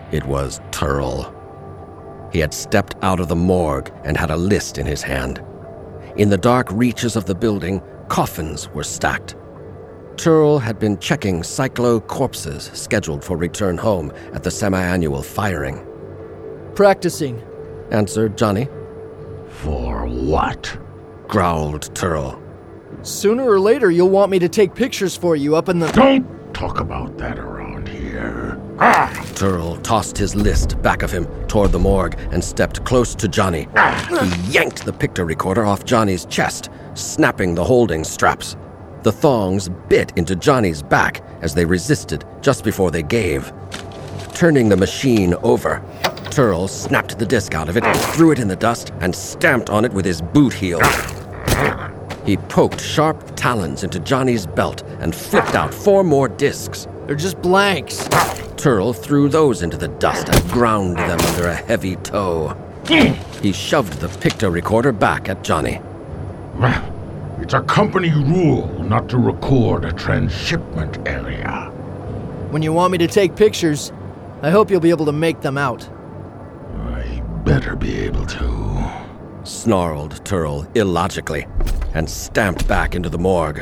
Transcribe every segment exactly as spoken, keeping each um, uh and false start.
It was Turl. He had stepped out of the morgue and had a list in his hand. In the dark reaches of the building, coffins were stacked. Turl had been checking Cyclo corpses scheduled for return home at the semi-annual firing. Practicing, answered Johnny. For what? Growled Turl. Sooner or later, you'll want me to take pictures for you up in the... Don't talk about that around here. Ah! Turl tossed his list back of him toward the morgue and stepped close to Johnny. He yanked the picture recorder off Johnny's chest, snapping the holding straps. The thongs bit into Johnny's back as they resisted just before they gave. Turning the machine over, Turl snapped the disc out of it, threw it in the dust, and stamped on it with his boot heel. He poked sharp talons into Johnny's belt and flipped out four more discs. They're just blanks. Turl threw those into the dust and ground them under a heavy toe. He shoved the picto recorder back at Johnny. It's a company rule not to record a transshipment area. When you want me to take pictures, I hope you'll be able to make them out. I better be able to. Snarled Turl illogically and stamped back into the morgue.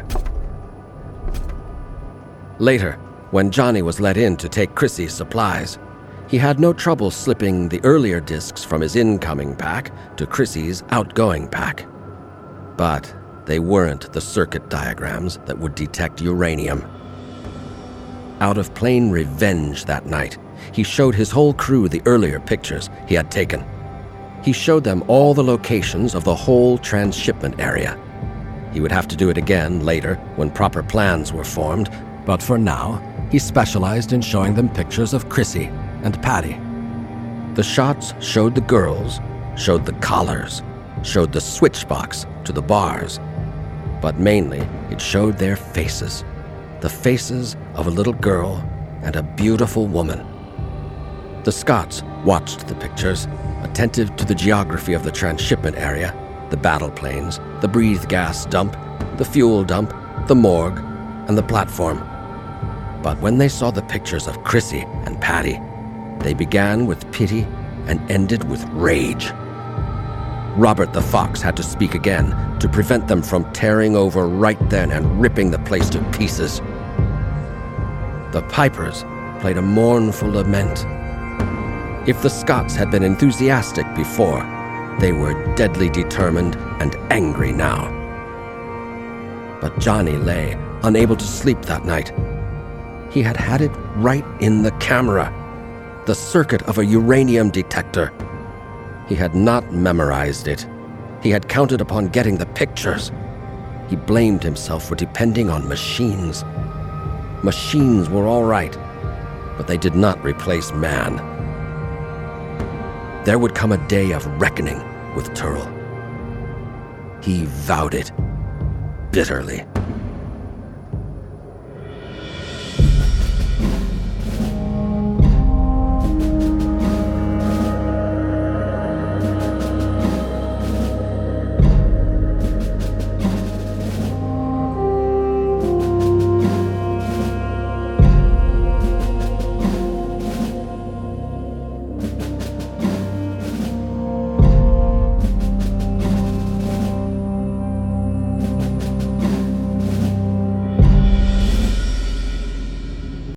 Later, when Johnny was let in to take Chrissy's supplies, he had no trouble slipping the earlier discs from his incoming pack to Chrissy's outgoing pack. But they weren't the circuit diagrams that would detect uranium. Out of plain revenge that night, he showed his whole crew the earlier pictures he had taken. He showed them all the locations of the whole transshipment area. He would have to do it again later when proper plans were formed, but for now, he specialized in showing them pictures of Chrissy and Patty. The shots showed the girls, showed the collars, showed the switchbox to the bars, but mainly it showed their faces, the faces of a little girl and a beautiful woman. The Scots watched the pictures, attentive to the geography of the transshipment area, the battle planes, the breathe gas dump, the fuel dump, the morgue, and the platform. But when they saw the pictures of Chrissy and Patty, they began with pity and ended with rage. Robert the Fox had to speak again to prevent them from tearing over right then and ripping the place to pieces. The pipers played a mournful lament. If the Scots had been enthusiastic before, they were deadly determined and angry now. But Johnny lay, unable to sleep that night. He had had it right in the camera, the circuit of a uranium detector. He had not memorized it. He had counted upon getting the pictures. He blamed himself for depending on machines. Machines were all right, but they did not replace man. There would come a day of reckoning with Turl. He vowed it bitterly.